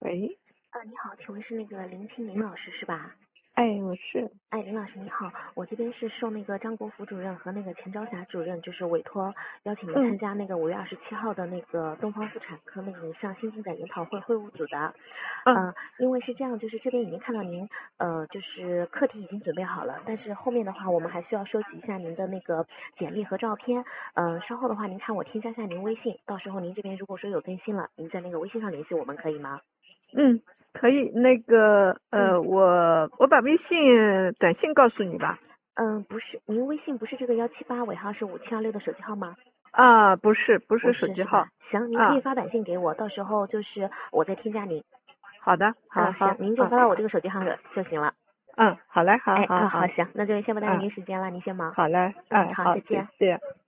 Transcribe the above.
喂， 你好，请问是那个林清林老师是吧？ 哎，我是， 哎，林老师你好，我这边是受那个张国福主任和那个钱朝霞主任就是委托邀请您参加那个5月27号的那个东方妇产科那个上新进展研讨会会务组的。因为是这样，就是这边已经看到您就是课题已经准备好了，但是后面的话我们还需要收集一下您的那个简历和照片。稍后的话您看我添加一下您微信，到时候您这边如果说有更新了，您在那个微信上联系我们可以吗？ 可以，我把微信短信告诉你吧。 不是，您微信不是这个178尾号是5726的手机号吗？ 啊，不是不手机号。 是是吧？行，您可以啊， 发短信给我，到时候就是我再添加您。 好的，好行， 好， 您就发到我这个手机号就行了。 好嘞，好哎， 好好， 好，行，那就先不耽误嗯， 您时间了，您先忙。 好嘞，哎， 好， 好， 再见。 再见。